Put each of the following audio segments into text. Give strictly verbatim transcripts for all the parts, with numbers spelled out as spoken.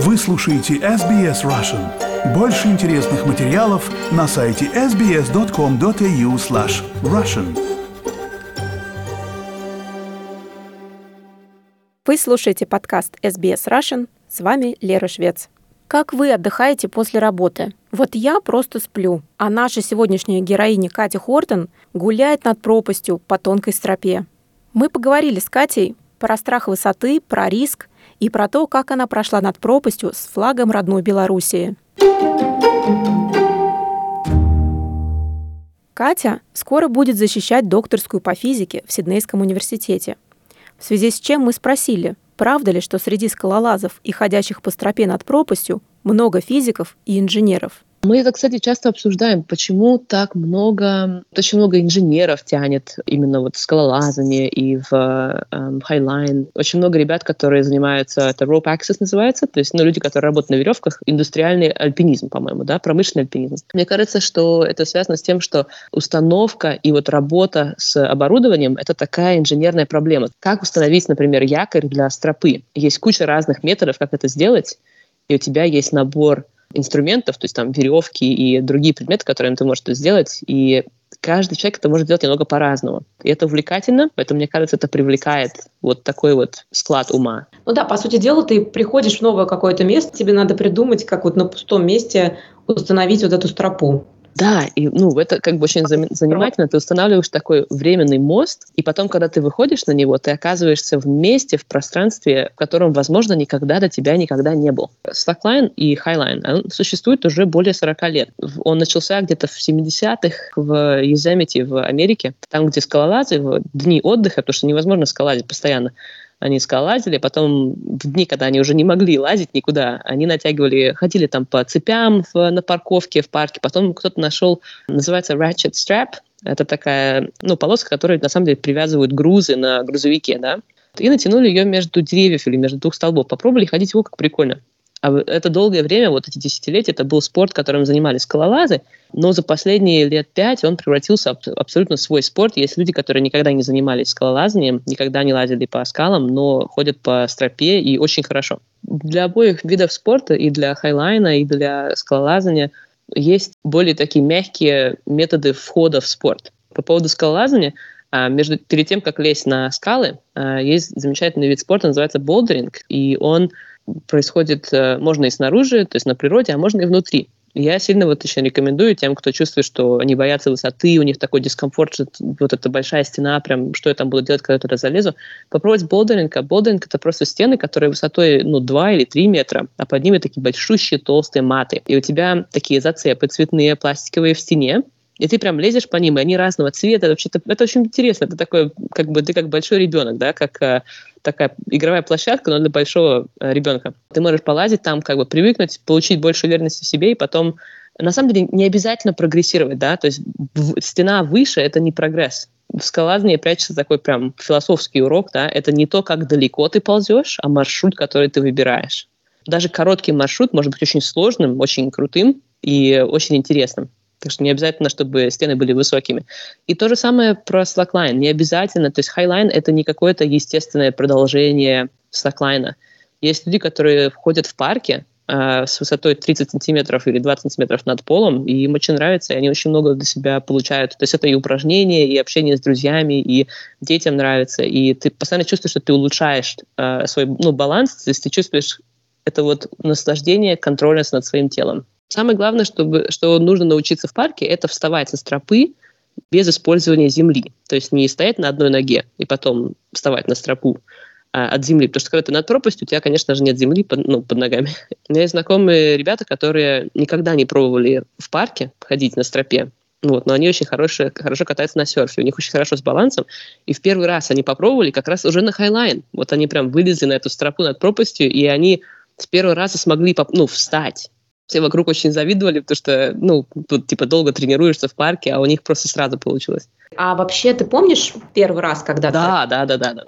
Вы слушаете эс би эс Russian. Больше интересных материалов на сайте эс би эс точка ком точка эй ю слэш Russian. Вы слушаете подкаст эс би эс Russian. С вами Лера Швец. Как вы отдыхаете после работы? Вот я просто сплю, а наша сегодняшняя героиня Катя Хортон гуляет над пропастью по тонкой стропе. Мы поговорили с Катей про страх высоты, про риск и про то, как она прошла над пропастью с флагом родной Белоруссии. Катя скоро будет защищать докторскую по физике в Сиднейском университете. В связи с чем мы спросили, правда ли, что среди скалолазов и ходящих по стропе над пропастью много физиков и инженеров? Мы это, кстати, часто обсуждаем, почему так много, очень много инженеров тянет именно вот в скалолазание и в эм, Highline. Очень много ребят, которые занимаются, это rope access называется, то есть ну, люди, которые работают на веревках, индустриальный альпинизм, по-моему, да, промышленный альпинизм. Мне кажется, что это связано с тем, что установка и вот работа с оборудованием — это такая инженерная проблема. Как установить, например, якорь для стропы? Есть куча разных методов, как это сделать, и у тебя есть набор инструментов, то есть там веревки и другие предметы, которыми ты можешь это сделать, и каждый человек это может делать немного по-разному. И это увлекательно, поэтому, мне кажется, это привлекает вот такой вот склад ума. Ну да, по сути дела, ты приходишь в новое какое-то место, тебе надо придумать, как вот на пустом месте установить вот эту стропу. Да, и ну, это как бы очень занимательно. Ты устанавливаешь такой временный мост, и потом, когда ты выходишь на него, ты оказываешься в месте, в пространстве, в котором, возможно, никогда до тебя никогда не был. Slackline и Highline, он существует уже более сорок лет. Он начался где-то в семидесятых в Йоземите в Америке, там, где скалолазы в дни отдыха, потому что невозможно скалолазить постоянно. Они скалолазили, потом в дни, когда они уже не могли лазить никуда, они натягивали, ходили там по цепям в, на парковке, в парке. Потом кто-то нашел, называется ratchet strap. Это такая, ну, полоска, которой на самом деле привязывают грузы на грузовике, да. И натянули ее между деревьев или между двух столбов. Попробовали ходить, его как прикольно. А это долгое время, вот эти десятилетия, это был спорт, которым занимались скалолазы, но за последние лет пять он превратился в абсолютно свой спорт. Есть люди, которые никогда не занимались скалолазанием, никогда не лазили по скалам, но ходят по стропе и очень хорошо. Для обоих видов спорта, и для хайлайна, и для скалолазания, есть более такие мягкие методы входа в спорт. По поводу скалолазания, между, перед тем, как лезть на скалы, есть замечательный вид спорта, называется болдеринг, и он происходит, можно и снаружи, то есть на природе, а можно и внутри. Я сильно вот еще рекомендую тем, кто чувствует, что они боятся высоты, у них такой дискомфорт, что вот эта большая стена, прям что я там буду делать, когда я туда залезу, попробовать болдеринг. А болдеринг — это просто стены, которые высотой ну, два или три метра, а под ними такие большущие толстые маты. И у тебя такие зацепы цветные, пластиковые в стене, и ты прям лезешь по ним, и они разного цвета. Вообще-то это очень интересно. Это такой, как бы ты как большой ребенок, да, как э, такая игровая площадка, но для большого э, ребенка. Ты можешь полазить там, как бы привыкнуть, получить больше уверенности в себе, и потом, на самом деле, не обязательно прогрессировать, да, то есть в, стена выше — это не прогресс. В скалолазании прячется такой прям философский урок, да, это не то, как далеко ты ползешь, а маршрут, который ты выбираешь. Даже короткий маршрут может быть очень сложным, очень крутым и очень интересным. Так что не обязательно, чтобы стены были высокими. И то же самое про slackline. Не обязательно. То есть highline — это не какое-то естественное продолжение slackline. Есть люди, которые ходят в парке э, с высотой тридцать сантиметров или двадцать сантиметров над полом, и им очень нравится, и они очень много для себя получают. То есть это и упражнения, и общение с друзьями, и детям нравится. И ты постоянно чувствуешь, что ты улучшаешь э, свой ну, баланс, то есть ты чувствуешь это вот наслаждение, контрольность над своим телом. Самое главное, чтобы, что нужно научиться в парке, это вставать со стропы без использования земли. То есть не стоять на одной ноге и потом вставать на стропу а, от земли. Потому что когда ты над пропастью, у тебя, конечно же, нет земли под, ну, под ногами. У меня есть знакомые ребята, которые никогда не пробовали в парке ходить на стропе. Вот, но они очень хорошие, хорошо катаются на серфе, у них очень хорошо с балансом. И в первый раз они попробовали как раз уже на Highline. Вот они прям вылезли на эту стропу над пропастью, и они с первого раза смогли ну, встать. Все вокруг очень завидовали, потому что, ну, тут, типа, долго тренируешься в парке, а у них просто сразу получилось. А вообще, ты помнишь первый раз, когда да, ты... Да, да, да, да,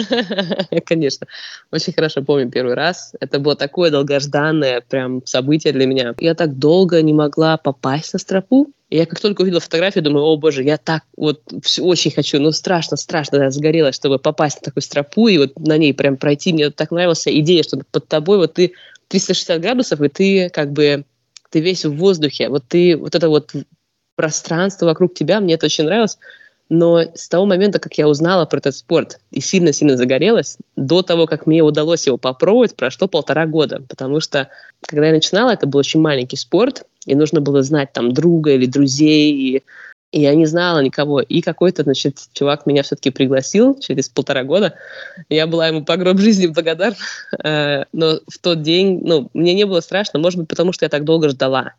да. Конечно. Очень хорошо помню первый раз. Это было такое долгожданное прям событие для меня. Я так долго не могла попасть на стропу. И я как только увидела фотографию, думаю, о боже, я так вот все очень хочу, ну страшно, страшно, я загорелась, чтобы попасть на такую стропу и вот на ней прям пройти. Мне так нравилась идея, что под тобой вот ты триста шестьдесят градусов, и ты как бы, ты весь в воздухе. Вот ты, вот это вот пространство вокруг тебя, мне это очень нравилось. Но с того момента, как я узнала про этот спорт и сильно-сильно загорелась, до того, как мне удалось его попробовать, прошло полтора года. Потому что, когда я начинала, это был очень маленький спорт, и нужно было знать там друга или друзей, и, и я не знала никого. И какой-то, значит, чувак меня все-таки пригласил через полтора года. Я была ему по гроб жизни благодарна. Но в тот день, ну, мне не было страшно, может быть, потому что я так долго ждала.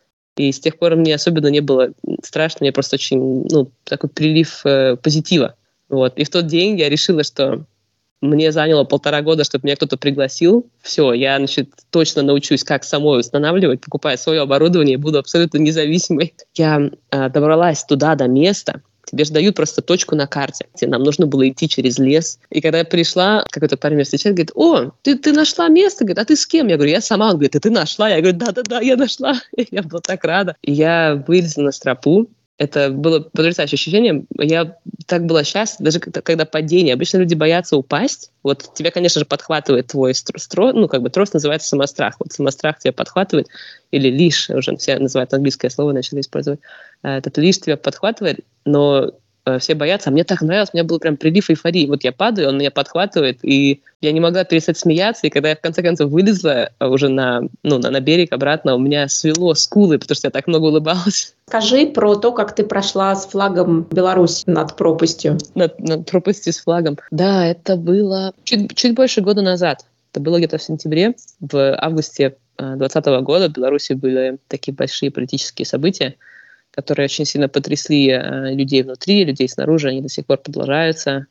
И с тех пор мне особенно не было страшно, мне просто очень, ну, такой прилив э, позитива. Вот. И в тот день я решила, что мне заняло полтора года, чтобы меня кто-то пригласил. Все, я, значит, точно научусь, как самой устанавливать, покупая свое оборудование, буду абсолютно независимой. Я э, добралась туда, до места. Тебе же дают просто точку на карте. Нам нужно было идти через лес. И когда я пришла, какой-то парень меня встречает, говорит: о, ты, ты нашла место? Говорит, а ты с кем? Я говорю, я сама. Он говорит, а ты нашла? Я говорю, да-да-да, я нашла. Я была так рада. И я вылезла на стропу. Это было потрясающее ощущение. Я так была счастлива, даже когда падение. Обычно люди боятся упасть. Вот тебя, конечно же, подхватывает твой трос, ну, как бы трос называется самострах. Вот самострах тебя подхватывает, или лиш, уже все называют английское слово, начали использовать. Этот лиш тебя подхватывает, но все боятся, а мне так нравилось, у меня был прям прилив эйфории. Вот я падаю, он меня подхватывает, и я не могла перестать смеяться, и когда я в конце концов вылезла уже на, ну, на, на берег обратно, у меня свело скулы, потому что я так много улыбалась. Скажи про то, как ты прошла с флагом Беларуси над пропастью. Над, над пропастью с флагом. Да, это было чуть, чуть больше года назад. Это было где-то в сентябре. В августе двадцатого года в Беларуси были такие большие политические события, которые очень сильно потрясли э, людей внутри, людей снаружи, они до сих пор продолжаются.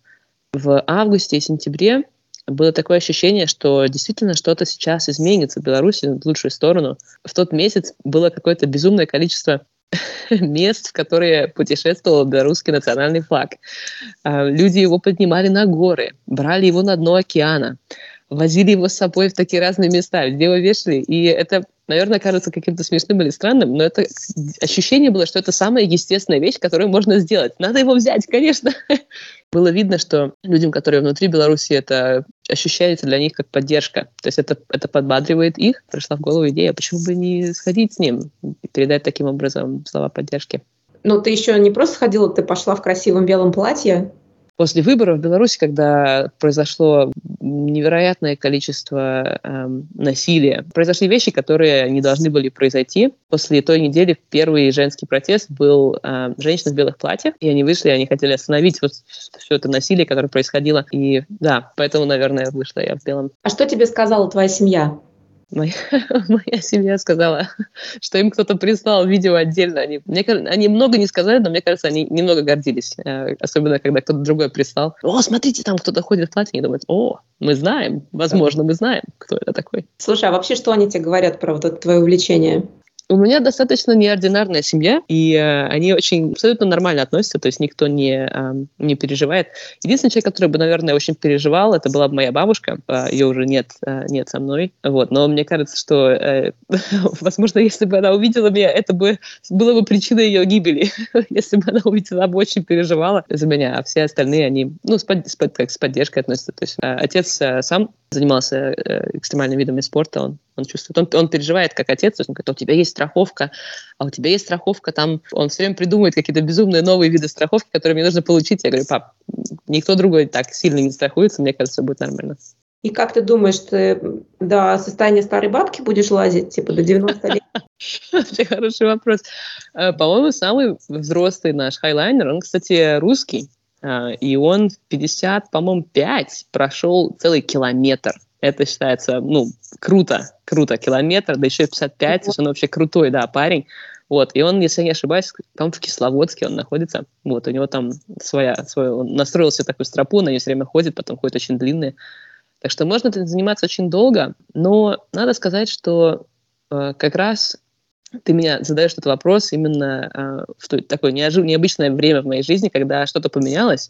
В августе и сентябре было такое ощущение, что действительно что-то сейчас изменится в Беларуси в лучшую сторону. В тот месяц было какое-то безумное количество мест, в которые путешествовал белорусский национальный флаг. Э, люди его поднимали на горы, брали его на дно океана, возили его с собой в такие разные места, где его вешали. И это, наверное, кажется каким-то смешным или странным, но это ощущение было, что это самая естественная вещь, которую можно сделать. Надо его взять, конечно. Было видно, что людям, которые внутри Беларуси, это ощущается для них как поддержка. То есть это, это подбадривает их. Пришла в голову идея, почему бы не сходить с ним и передать таким образом слова поддержки. Но ты еще не просто ходила, ты пошла в красивом белом платье. После выборов в Беларуси, когда произошло невероятное количество эм, насилия, произошли вещи, которые не должны были произойти. После той недели первый женский протест был э, женщина в белых платьях, и они вышли, они хотели остановить вот все это насилие, которое происходило. И да, поэтому, наверное, вышла я в белом. А что тебе сказала твоя семья? Моя, моя семья сказала, что им кто-то прислал видео отдельно. Они, мне, они много не сказали, но мне кажется, они немного гордились. Особенно, когда кто-то другой прислал. О, смотрите, там кто-то ходит в платье. Они думают, о, мы знаем, возможно, мы знаем, кто это такой. Слушай, а вообще что они тебе говорят про вот это твое увлечение? У меня достаточно неординарная семья, и э, они очень абсолютно нормально относятся, то есть никто не, э, не переживает. Единственный человек, который бы, наверное, очень переживал, это была бы моя бабушка. Э, ее уже нет, э, нет со мной. Вот. Но мне кажется, что, э, возможно, если бы она увидела меня, это бы было бы причиной ее гибели. Если бы она увидела, она бы очень переживала за меня, а все остальные, они ну, с, под, с, под, как, с поддержкой относятся. То есть э, отец э, сам занимался э, экстремальными видами спорта, он Он чувствует, он, он переживает как отец, то есть он говорит, у тебя есть страховка, а у тебя есть страховка там. Он все время придумывает какие-то безумные новые виды страховки, которые мне нужно получить. Я говорю, пап, никто другой так сильно не страхуется, мне кажется, все будет нормально. И как ты думаешь, ты до состояния старой бабки будешь лазить, типа до девяноста лет? Это хороший вопрос. По-моему, самый взрослый наш хайлайнер, он, кстати, русский, и он в пятьдесят, по-моему, пять прошел целый километр. Это считается, ну, круто, круто, километр, да еще и пятьдесят пять, то есть он вообще крутой, да, парень. Вот, и он, если я не ошибаюсь, там в Кисловодске он находится, вот, у него там своя, своя, он настроил себе такую стропу, на нее все время ходит, потом ходит очень длинные. Так что можно этим заниматься очень долго, но надо сказать, что э, как раз ты меня задаешь этот вопрос именно э, в то, такое неожи- необычное время в моей жизни, когда что-то поменялось,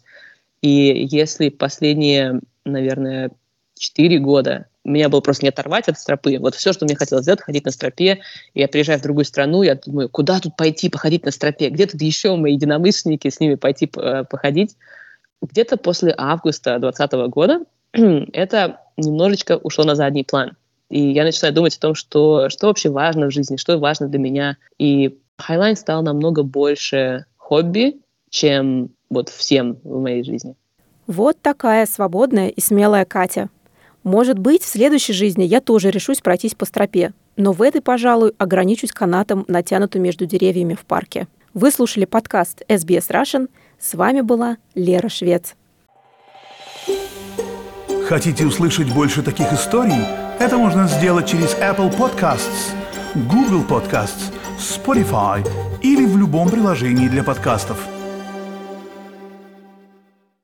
и если последние, наверное, четыре года меня было просто не оторвать от стропы. Вот все, что мне хотелось сделать, ходить на стропе. И я приезжаю в другую страну, я думаю, куда тут пойти походить на стропе? Где тут еще мои единомышленники, с ними пойти походить? Где-то после августа двадцатого года это немножечко ушло на задний план. И я начинаю думать о том, что, что вообще важно в жизни, что важно для меня. И Highline стал намного больше хобби, чем вот всем в моей жизни. Вот такая свободная и смелая Катя. Может быть, в следующей жизни я тоже решусь пройтись по стропе, но в этой, пожалуй, ограничусь канатом, натянутым между деревьями в парке. Вы слушали подкаст эс би эс Russian. С вами была Лера Швец. Хотите услышать больше таких историй? Это можно сделать через Apple Podcasts, Google Podcasts, Spotify или в любом приложении для подкастов.